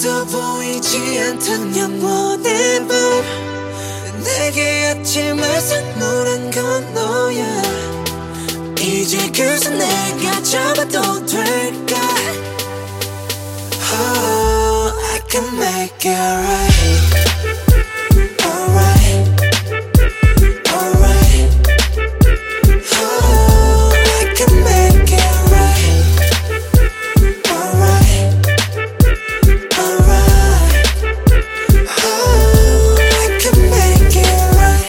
아무도 보이지 않던 영원의 밤 내게 아침을 선물한 건 너야 이제 그 손 내가 잡아도 될까 Oh, I can make it right